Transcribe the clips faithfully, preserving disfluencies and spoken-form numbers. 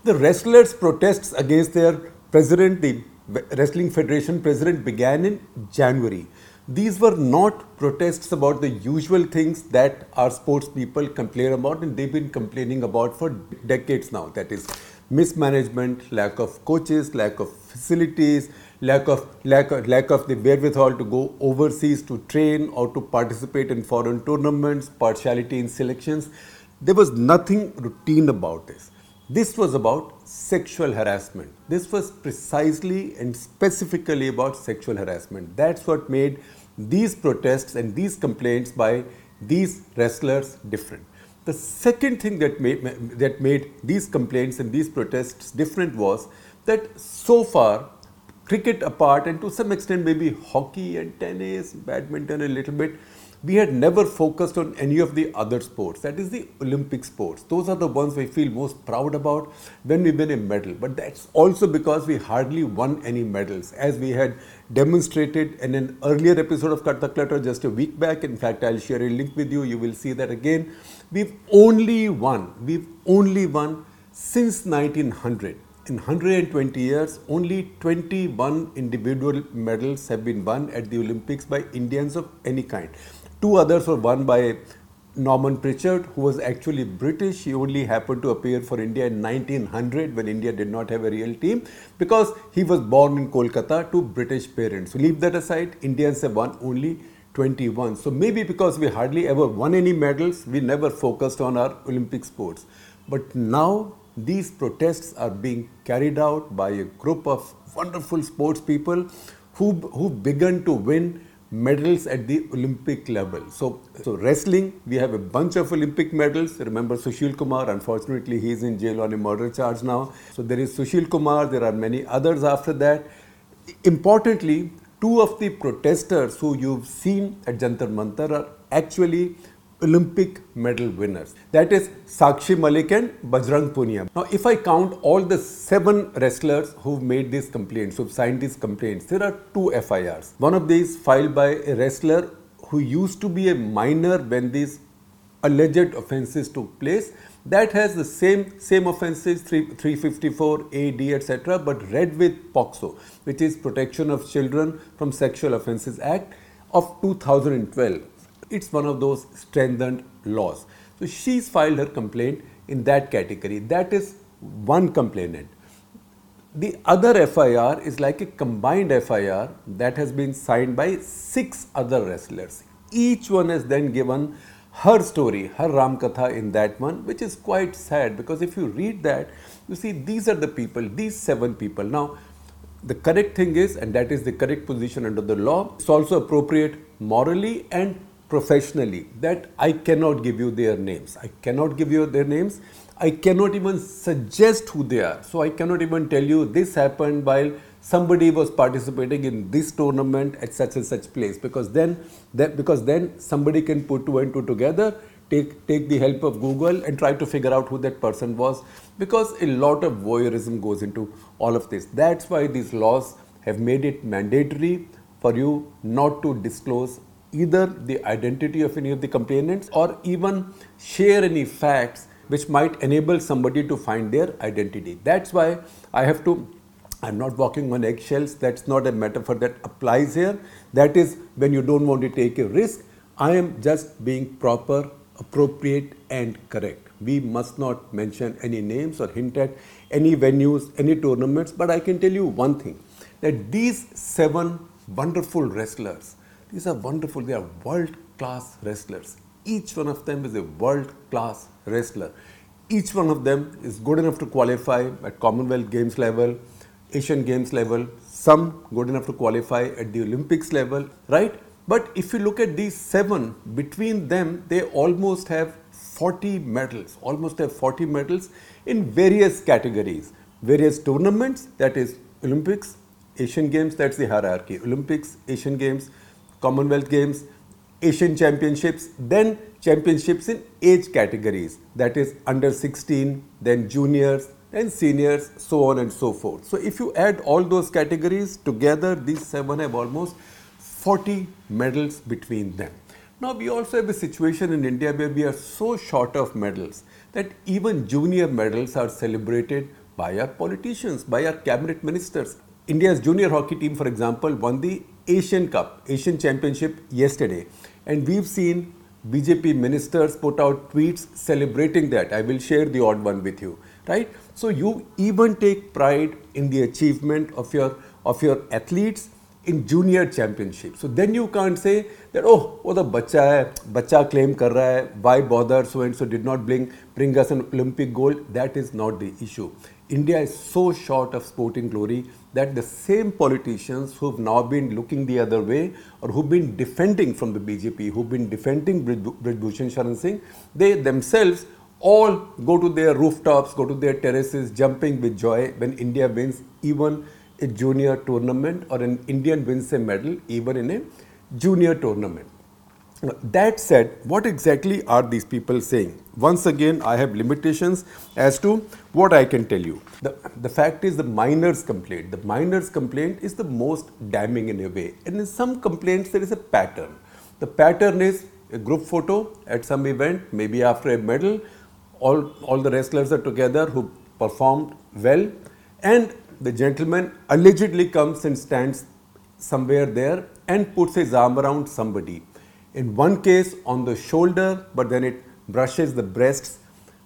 The wrestlers' protests against their president, the Wrestling Federation president, began in January. These were not protests about the usual things that our sports people complain about, and they've been complaining about for decades now. That is mismanagement, lack of coaches, lack of facilities, lack of lack of, lack of the wherewithal to go overseas to train or to participate in foreign tournaments, partiality in selections. There was nothing routine about this. This was about sexual harassment. This was precisely and specifically about sexual harassment. That's what made these protests and these complaints by these wrestlers different. The second thing that made, that made these complaints and these protests different was that so far, cricket apart and to some extent maybe hockey and tennis, badminton a little bit, we had never focused on any of the other sports, that is the Olympic sports. Those are the ones we feel most proud about when we win a medal. But that's also because we hardly won any medals, as we had demonstrated in an earlier episode of Cut the Clutter just a week back. In fact, I'll share a link with you, you will see that again. We've only won, we've only won since nineteen hundred. In one hundred twenty years, only twenty-one individual medals have been won at the Olympics by Indians of any kind. Two others were won by Norman Pritchard, who was actually British. He only happened to appear for India in nineteen hundred when India did not have a real team, because he was born in Kolkata to British parents. So leave that aside, Indians have won only twenty-one. So maybe because we hardly ever won any medals, we never focused on our Olympic sports. But now these protests are being carried out by a group of wonderful sports people who who begun to win medals at the Olympic level. So, so wrestling, we have a bunch of Olympic medals. Remember Sushil Kumar, unfortunately he is in jail on a murder charge now. So there is Sushil Kumar, there are many others after that. Importantly, two of the protesters who you've seen at Jantar Mantar are actually Olympic medal winners. That is Sakshi Malik and Bajrang Punia. Now, if I count all the seven wrestlers who've made these complaints, who've signed these complaints, there are two F I Rs. One of these filed by a wrestler who used to be a minor when these alleged offences took place. That has the same same offences, three fifty-four A D, et cetera, but read with POCSO, which is Protection of Children from Sexual Offences Act of two thousand twelve. It's one of those strengthened laws. So she's filed her complaint in that category. That is one complainant. The other F I R is like a combined F I R that has been signed by six other wrestlers. Each one has then given her story, her Ramkatha in that one, which is quite sad, because if you read that, you see these are the people, these seven people. Now, the correct thing is, and that is the correct position under the law, it's also appropriate morally and professionally, that I cannot give you their names. I cannot give you their names. I cannot even suggest who they are. So I cannot even tell you this happened while somebody was participating in this tournament at such and such place, because then that because then somebody can put two and two together, take take the help of Google and try to figure out who that person was, because a lot of voyeurism goes into all of this. That's why these laws have made it mandatory for you not to disclose either the identity of any of the complainants or even share any facts which might enable somebody to find their identity. That's why I have to, I'm not walking on eggshells, that's not a metaphor that applies here. That is when you don't want to take a risk. I am just being proper, appropriate and correct. We must not mention any names or hint at any venues, any tournaments, but I can tell you one thing, that these seven wonderful wrestlers, these are wonderful, they are world-class wrestlers. Each one of them is a world-class wrestler. Each one of them is good enough to qualify at Commonwealth Games level, Asian Games level, some good enough to qualify at the Olympics level, right? But if you look at these seven, between them, they almost have forty medals, almost have forty medals in various categories, various tournaments, that is Olympics, Asian Games, that's the hierarchy, Olympics, Asian Games, Commonwealth Games, Asian Championships, then championships in age categories, that is under sixteen, then juniors, then seniors, so on and so forth. So if you add all those categories together, these seven have almost forty medals between them. Now we also have a situation in India where we are so short of medals that even junior medals are celebrated By our politicians, by our cabinet ministers. India's junior hockey team, for example, won the Asian Cup, Asian Championship yesterday. And we've seen B J P ministers put out tweets celebrating that. I will share the odd one with you, right? So you even take pride in the achievement of your, of your athletes in junior championship. So then you can't say that, oh, वो तो बच्चा है, बच्चा claim कर रहा है, why bother, so and so did not bring, bring us an Olympic gold. That is not the issue. India is so short of sporting glory that the same politicians who've now been looking the other way or who've been defending from the B J P, who've been defending Brij Bhushan Sharan Singh, they themselves all go to their rooftops, go to their terraces, jumping with joy when India wins even a junior tournament or an Indian wins a medal even in a junior tournament. That said, what exactly are these people saying? Once again, I have limitations as to what I can tell you. The, the fact is the minors' complaint. The minors' complaint is the most damning in a way. And in some complaints, there is a pattern. The pattern is a group photo at some event, maybe after a medal. All, all the wrestlers are together who performed well. And the gentleman allegedly comes and stands somewhere there and puts his arm around somebody. In one case on the shoulder, but then it brushes the breasts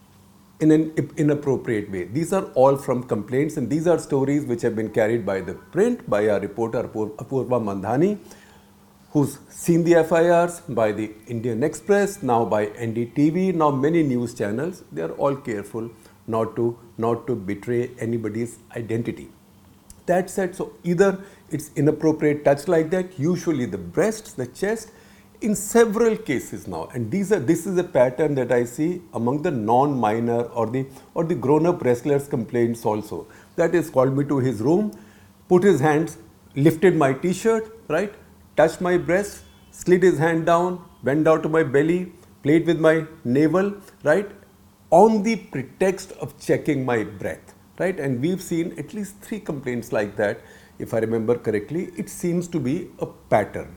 in an inappropriate way. These are all from complaints, and these are stories which have been carried by the print, by our reporter Apurva Mandhani, who's seen the F I Rs, by the Indian Express, now by N D T V, now many news channels. They are all careful not to, not to betray anybody's identity. That said, so either it's inappropriate touch like that, usually the breasts, the chest, in several cases now, and these are this is a pattern that I see among the non-minor or the or the grown-up wrestlers' complaints also. That is, called me to his room, put his hands, lifted my t-shirt, right, touched my breast, slid his hand down, went down to my belly, played with my navel, right, on the pretext of checking my breath, right? And we've seen at least three complaints like that, if I remember correctly. It seems to be a pattern.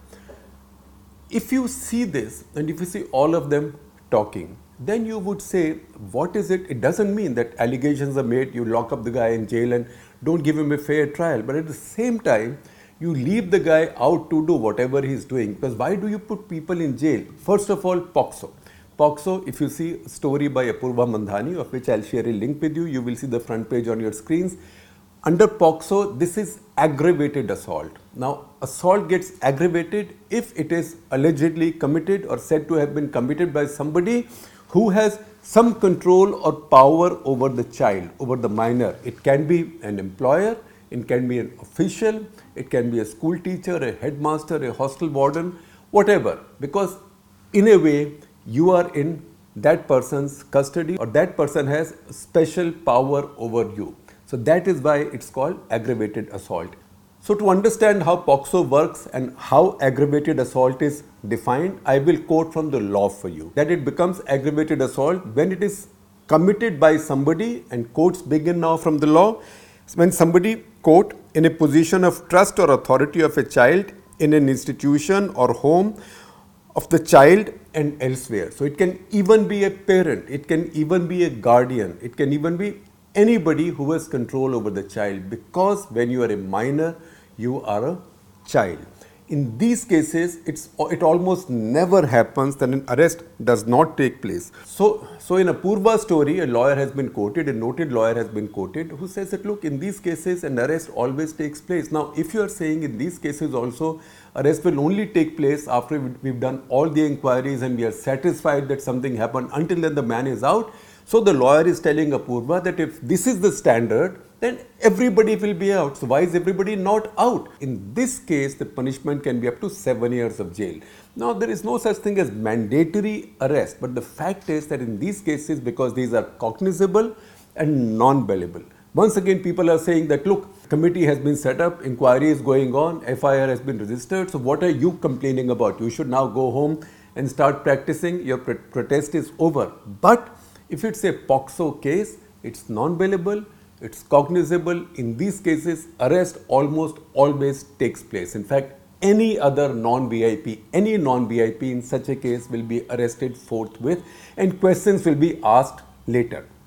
If you see this and if you see all of them talking, then you would say, what is it? It doesn't mean that allegations are made, you lock up the guy in jail and don't give him a fair trial. But at the same time, you leave the guy out to do whatever he's doing. Because why do you put people in jail? First of all, POCSO. POCSO, if you see a story by Apurva Mandhani, of which I'll share a link with you, you will see the front page on your screens. Under POCSO, this is aggravated assault. Now, assault gets aggravated if it is allegedly committed or said to have been committed by somebody who has some control or power over the child, over the minor. It can be an employer, it can be an official, it can be a school teacher, a headmaster, a hostel warden, whatever. Because in a way, you are in that person's custody or that person has special power over you. So that is why it's called aggravated assault. So to understand how POCSO works and how aggravated assault is defined, I will quote from the law for you. That it becomes aggravated assault when it is committed by somebody, and quotes begin now from the law, when somebody, quote, in a position of trust or authority of a child in an institution or home of the child and elsewhere. So it can even be a parent, it can even be a guardian, it can even be anybody who has control over the child, because when you are a minor, you are a child. In these cases, it's, it almost never happens that an arrest does not take place. So, so in Apurva's story, a lawyer has been quoted, a noted lawyer has been quoted, who says that, look, in these cases, an arrest always takes place. Now, if you are saying in these cases also, arrest will only take place after we've done all the inquiries and we are satisfied that something happened, until then the man is out. So the lawyer is telling Apurva that if this is the standard, then everybody will be out. So why is everybody not out? In this case, the punishment can be up to seven years of jail. Now, there is no such thing as mandatory arrest, but the fact is that in these cases, because these are cognizable and non-bailable. Once again, people are saying that, look, committee has been set up, inquiry is going on, F I R has been registered, so what are you complaining about? You should now go home and start practicing, your pr protest is over. But if it's a POCSO case, it's non-bailable, it's cognizable. In these cases, arrest almost always takes place. In fact, any other non-V I P, any non-V I P in such a case will be arrested forthwith and questions will be asked later.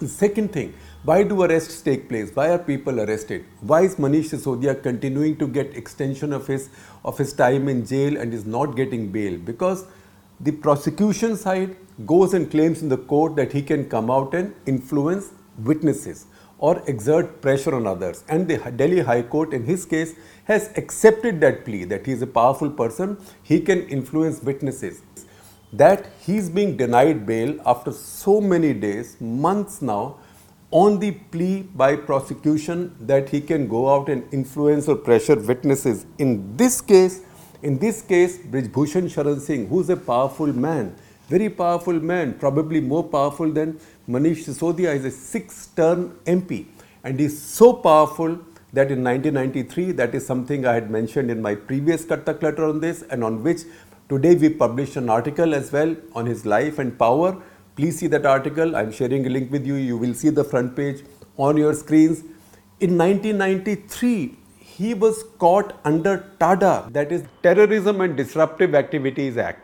The second thing, why do arrests take place? Why are people arrested? Why is Manish Sisodia continuing to get extension of his of his time in jail and is not getting bail? Because the prosecution side goes and claims in the court that he can come out and influence witnesses or exert pressure on others. And the Delhi High Court in his case has accepted that plea, that he is a powerful person, he can influence witnesses. That he's being denied bail after so many days, months now, on the plea by prosecution that he can go out and influence or pressure witnesses. In this case, in this case, Brij Bhushan Sharan Singh, who's a powerful man, very powerful man, probably more powerful than Manish Sisodia, is a six-term M P, and he's so powerful that in nineteen ninety-three, that is something I had mentioned in my previous Kartak letter on this, and on which today we published an article as well on his life and power. Please see that article. I'm sharing a link with you. You will see the front page on your screens. In nineteen ninety-three, he was caught under TADA, that is Terrorism and Disruptive Activities Act.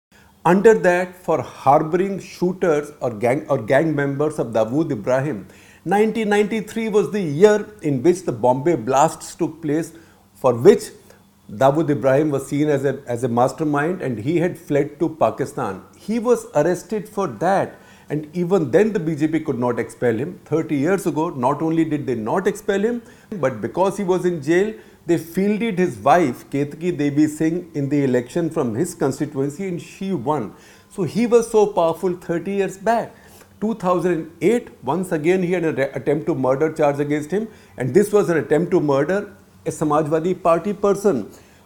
Under that, for harboring shooters or gang or gang members of Dawood Ibrahim. nineteen ninety-three was the year in which the Bombay blasts took place, for which Dawood Ibrahim was seen as a, as a mastermind, and he had fled to Pakistan. He was arrested for that, and even then the B J P could not expel him. thirty years ago, not only did they not expel him, but because he was in jail, they fielded his wife, Ketki Devi Singh, in the election from his constituency, and she won. So he was so powerful thirty years back. two thousand eight, once again he had an attempt to murder charge against him, and this was an attempt to murder a Samajwadi Party person.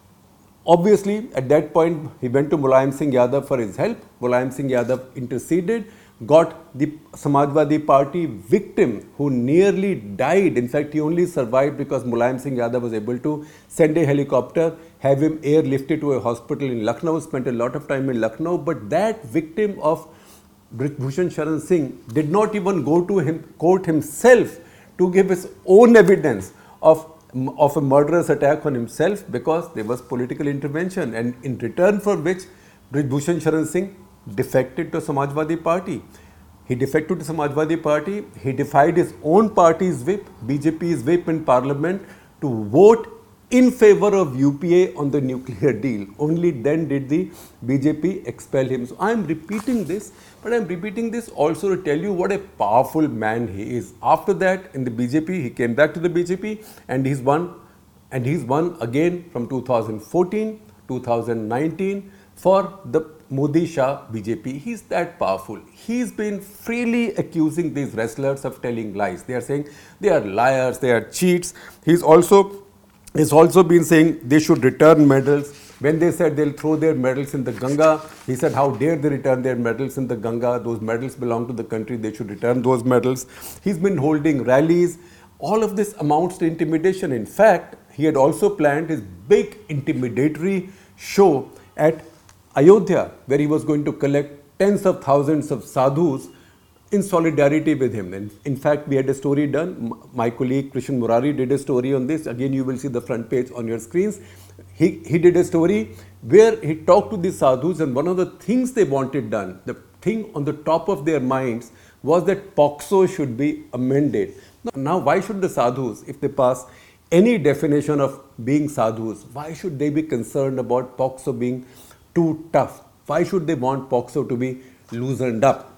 Obviously, at that point, he went to Mulayam Singh Yadav for his help. Mulayam Singh Yadav interceded, got the Samajwadi Party victim who nearly died. In fact, he only survived because Mulayam Singh Yadav was able to send a helicopter, have him airlifted to a hospital in Lucknow, spent a lot of time in Lucknow. But that victim of Brij Bhushan Sharan Singh did not even go to him, court himself to give his own evidence of of a murderous attack on himself, because there was political intervention, and in return for which Brij Bhushan Sharan Singh defected to Samajwadi Party. He defected to Samajwadi Party, he defied his own party's whip, B J P's whip in parliament, to vote in favor of U P A on the nuclear deal. Only then did the B J P expel him. So I am repeating this, but I am repeating this also to tell you what a powerful man he is. After that, in the B J P, he came back to the B J P, and he's won, and he's won again from two thousand fourteen, two thousand nineteen for the Modi Shah B J P. He's that powerful. He's been freely accusing these wrestlers of telling lies. They are saying they are liars, they are cheats. He's also He's also been saying they should return medals. When they said they'll throw their medals in the Ganga, he said, how dare they return their medals in the Ganga? Those medals belong to the country. They should return those medals. He's been holding rallies. All of this amounts to intimidation. In fact, he had also planned his big intimidatory show at Ayodhya, where he was going to collect tens of thousands of sadhus in solidarity with him. And in fact, we had a story done. My colleague Krishan Murari did a story on this. Again, you will see the front page on your screens. He, he did a story where he talked to the sadhus, and one of the things they wanted done, the thing on the top of their minds, was that POCSO should be amended. Now, why should the sadhus, if they pass any definition of being sadhus, why should they be concerned about POCSO being too tough? Why should they want POCSO to be loosened up?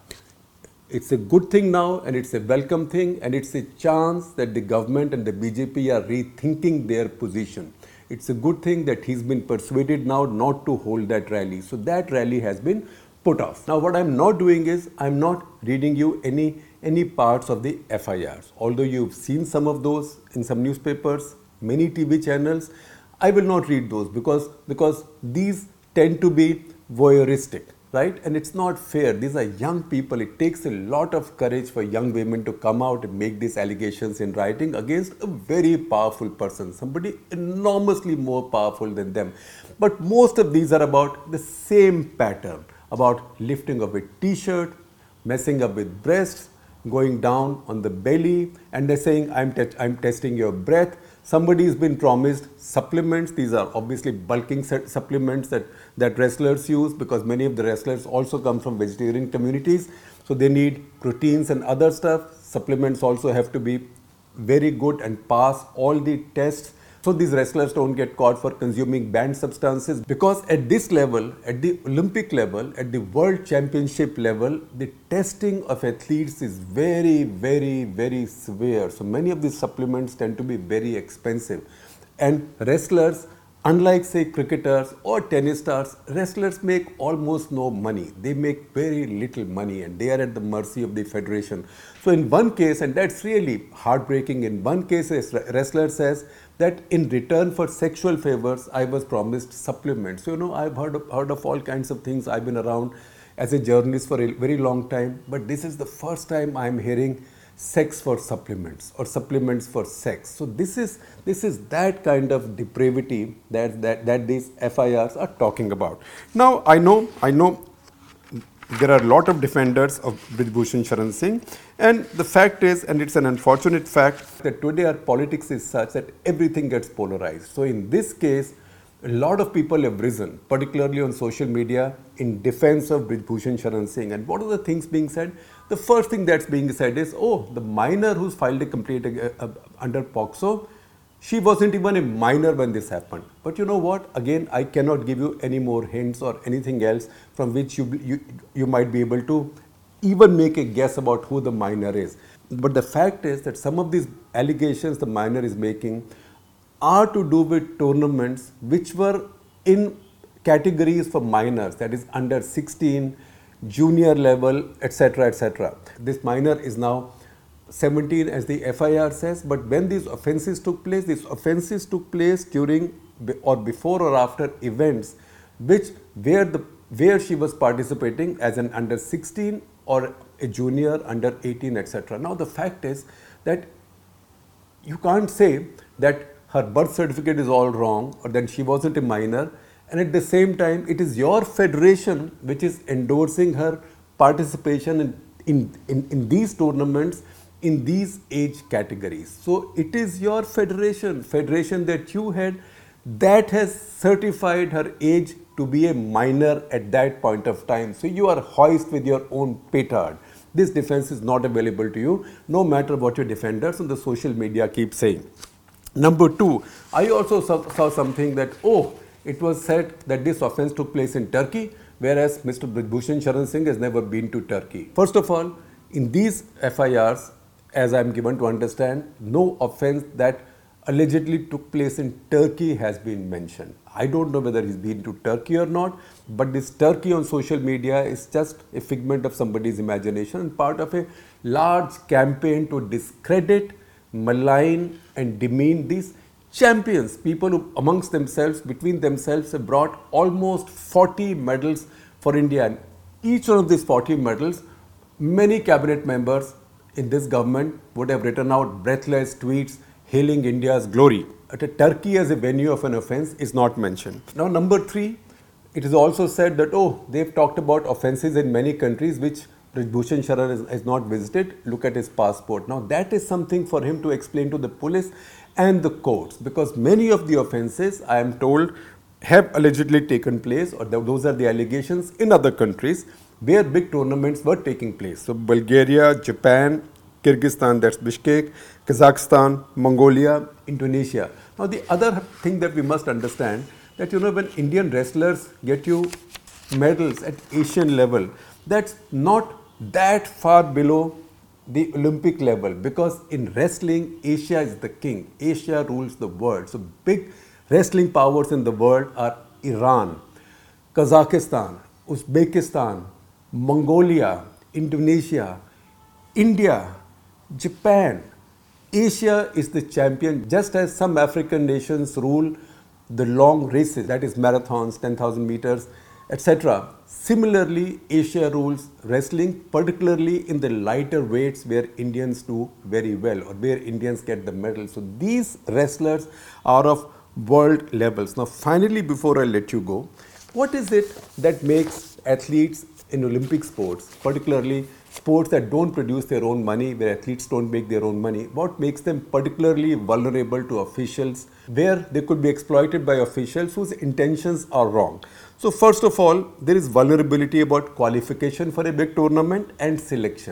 It's a good thing now, and it's a welcome thing, and it's a chance that the government and the B J P are rethinking their position. It's a good thing that he's been persuaded now not to hold that rally. So that rally has been put off. Now what I'm not doing is, I'm not reading you any, any parts of the F I Rs. Although you've seen some of those in some newspapers, many T V channels, I will not read those because, because these tend to be voyeuristic. Right? And it's not fair. These are young people. It takes a lot of courage for young women to come out and make these allegations in writing against a very powerful person, somebody enormously more powerful than them. But most of these are about the same pattern, about lifting of a t-shirt, messing up with breasts, going down on the belly, and they're saying, I'm, te I'm testing your breath. Somebody's been promised supplements. These are obviously bulking supplements that, that wrestlers use, because many of the wrestlers also come from vegetarian communities. So they need proteins and other stuff. supplements also have to be very good and pass all the tests, so these wrestlers don't get caught for consuming banned substances. Because at this level, at the Olympic level, at the world championship level, the testing of athletes is very, very, very severe. So many of these supplements tend to be very expensive. And wrestlers, unlike say cricketers or tennis stars, wrestlers make almost no money. They make very little money and they are at the mercy of the federation. So in one case, and that's really heartbreaking, in one case a wrestler says that in return for sexual favors, I was promised supplements. So, you know, I've heard of, heard of all kinds of things. I've been around as a journalist for a very long time, but this is the first time I'm hearing sex for supplements or supplements for sex. So this is this is that kind of depravity that that, that these F I Rs are talking about. Now I know I know there are a lot of defenders of Brij Bhushan Sharan Singh, and the fact is, and it's an unfortunate fact, that today our politics is such that everything gets polarized. So in this case, a lot of people have risen, particularly on social media, in defense of Brij Bhushan Sharan Singh. And what are the things being said? The first thing that's being said is, oh, the minor who's filed a complaint uh, uh, under POCSO, she wasn't even a minor when this happened. But you know what? Again, I cannot give you any more hints or anything else from which you, you, you might be able to even make a guess about who the minor is. But the fact is that some of these allegations the minor is making are to do with tournaments which were in categories for minors, that is under sixteen, junior level, et cetera, et cetera. This minor is now seventeen as the F I R says, but when these offences took place, these offences took place during or before or after events which where the where she was participating as an under sixteen or a junior under eighteen, et cetera. Now the fact is that you can't say that her birth certificate is all wrong or that she wasn't a minor, and at the same time it is your federation which is endorsing her participation in, in, in, in these tournaments in these age categories. So it is your federation, federation that you had, that has certified her age to be a minor at that point of time. So you are hoist with your own petard. This defense is not available to you, no matter what your defenders on the social media keep saying. Number two, I also saw, saw something that, oh, it was said that this offence took place in Turkey, whereas Mister Brij Bhushan Sharan Singh has never been to Turkey. First of all, in these F I Rs, as I am given to understand, no offence that allegedly took place in Turkey has been mentioned. I don't know whether he's been to Turkey or not, but this Turkey on social media is just a figment of somebody's imagination and part of a large campaign to discredit, malign and demean these champions, people who amongst themselves, between themselves have brought almost forty medals for India. And each one of these forty medals, many cabinet members in this government would have written out breathless tweets hailing India's glory. But Turkey as a venue of an offence is not mentioned. Now number three, it is also said that, oh, they've talked about offences in many countries which Brij Bhushan Sharan has not visited. Look at his passport. Now that is something for him to explain to the police and the courts, because many of the offences, I am told, have allegedly taken place, or those are the allegations, in other countries where big tournaments were taking place. So Bulgaria, Japan, Kyrgyzstan, that's Bishkek, Kazakhstan, Mongolia, Indonesia. Now the other thing that we must understand, that you know, when Indian wrestlers get you medals at Asian level, that's not that far below the Olympic level, because in wrestling, Asia is the king. Asia rules the world. So big wrestling powers in the world are Iran, Kazakhstan, Uzbekistan, Mongolia, Indonesia, India, Japan. Asia is the champion, just as some African nations rule the long races, that is marathons, ten thousand meters, et cetera. Similarly, Asia rules wrestling, particularly in the lighter weights where Indians do very well or where Indians get the medals. So these wrestlers are of world levels. Now finally, before I let you go, what is it that makes athletes in Olympic sports, particularly sports that don't produce their own money, where athletes don't make their own money, what makes them particularly vulnerable to officials, where they could be exploited by officials whose intentions are wrong? So first of all, there is vulnerability about qualification for a big tournament and selection.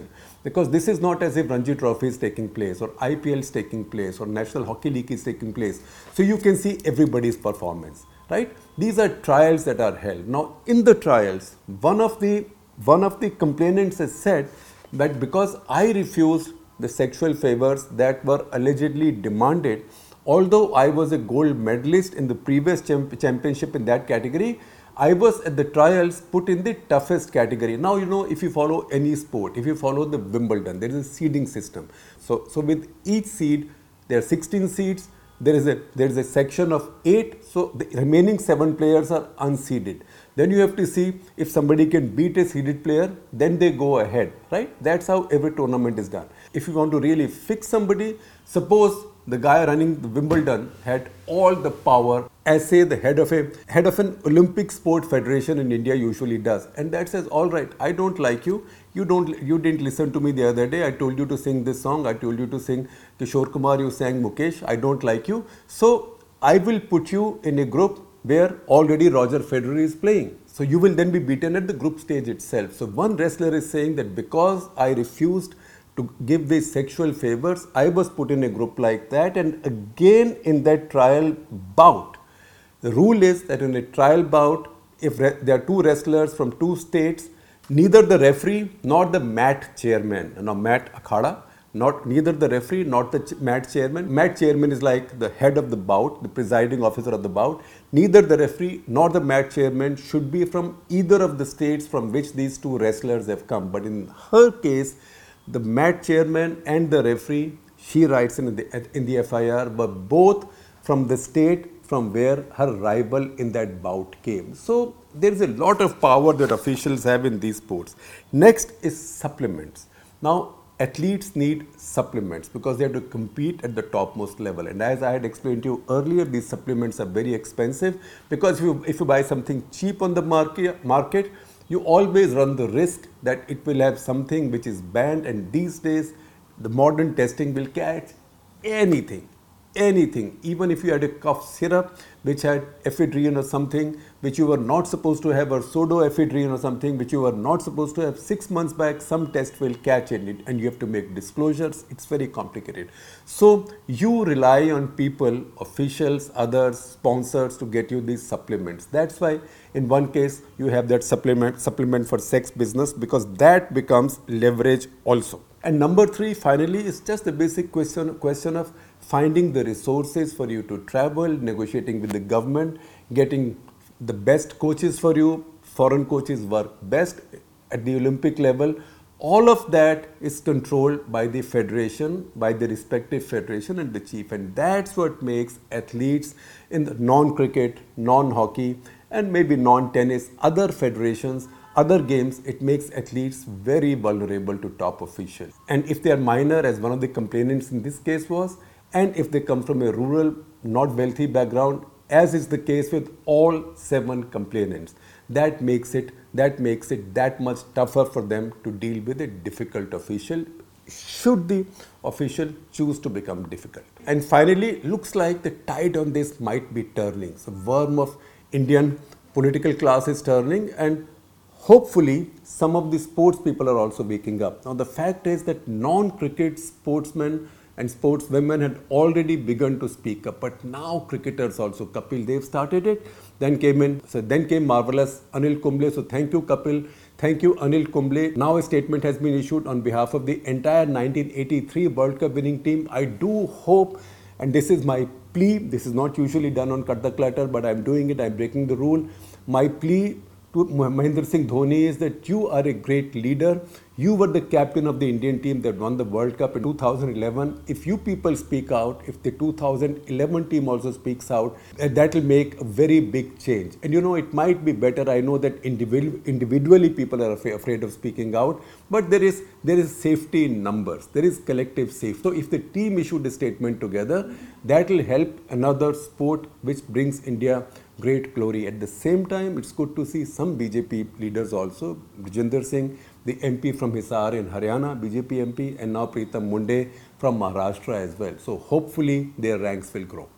Because this is not as if Ranji Trophy is taking place or I P L is taking place or National Hockey League is taking place. So you can see everybody's performance, right? These are trials that are held. Now in the trials, one of the, one of the complainants has said that because I refused the sexual favors that were allegedly demanded, although I was a gold medalist in the previous champ championship in that category, I was at the trials put in the toughest category. Now, you know, if you follow any sport, if you follow the Wimbledon, there is a seeding system. So, so with each seed, there are sixteen seeds. There is a there is a section of eight. So the remaining seven players are unseeded. Then you have to see if somebody can beat a seeded player, then they go ahead, right? That's how every tournament is done. If you want to really fix somebody, suppose the guy running the Wimbledon had all the power, as say the head of a head of an Olympic sport federation in India usually does, and that says, all right, I don't like you, you don't you didn't listen to me the other day, I told you to sing this song, I told you to sing Kishore Kumar, you sang Mukesh, I don't like you, so I will put you in a group where already Roger Federer is playing. So you will then be beaten at the group stage itself. So one wrestler is saying that because I refused to give these sexual favors, I was put in a group like that, and again in that trial bout, the rule is that in a trial bout, if there are two wrestlers from two states, neither the referee nor the mat chairman, you know, mat akhada, not neither the referee nor the ch mat chairman. Mat chairman is like the head of the bout, the presiding officer of the bout. Neither the referee nor the mat chairman should be from either of the states from which these two wrestlers have come. But in her case, the mat chairman and the referee, she writes in the, in the F I R, were both from the state from where her rival in that bout came. So there is a lot of power that officials have in these sports. Next is supplements. Now athletes need supplements because they have to compete at the topmost level. And as I had explained to you earlier, these supplements are very expensive because if you, if you buy something cheap on the market, market, you always run the risk that it will have something which is banned, and these days the modern testing will catch anything, anything. Even if you had a cough syrup which had ephedrine or something which you were not supposed to have, or pseudoephedrine or something which you were not supposed to have, six months back some test will catch it and you have to make disclosures. It's very complicated. So you rely on people, officials, others, sponsors to get you these supplements. That's why in one case you have that supplement supplement for sex business, because that becomes leverage also. And number three, finally, is just the basic question, question of finding the resources for you to travel, negotiating with the government, getting the best coaches for you. Foreign coaches work best at the Olympic level. All of that is controlled by the federation, by the respective federation and the chief. And that's what makes athletes in the non-cricket, non-hockey, and maybe non-tennis, other federations, other games, it makes athletes very vulnerable to top officials. And if they are minor, as one of the complainants in this case was, and if they come from a rural, not wealthy background, as is the case with all seven complainants, that makes it that makes it that much tougher for them to deal with a difficult official, should the official choose to become difficult. And finally, looks like the tide on this might be turning. So worm of Indian political class is turning, and hopefully some of the sports people are also waking up. Now the fact is that non-cricket sportsmen and sportswomen had already begun to speak up, but now cricketers also, Kapil Dev started it, then came in, so then came marvelous Anil Kumble. So thank you Kapil, thank you Anil Kumble. Now a statement has been issued on behalf of the entire nineteen eighty-three World Cup winning team. I do hope, and this is my plea, this is not usually done on Cut the Clutter, but I'm doing it, I'm breaking the rule. My plea to Mahendra Singh Dhoni is that you are a great leader. You were the captain of the Indian team that won the World Cup in two thousand eleven. If you people speak out, if the two thousand eleven team also speaks out, that will make a very big change. And you know, it might be better. I know that individual, individually people are afraid, afraid of speaking out, but there is, there is safety in numbers. There is collective safety. So if the team issued a statement together, that will help another sport which brings India great glory. At the same time, it's good to see some B J P leaders also, Brijinder Singh, the M P from Hisar in Haryana, B J P M P, and now Pritam Munde from Maharashtra as well. So hopefully their ranks will grow.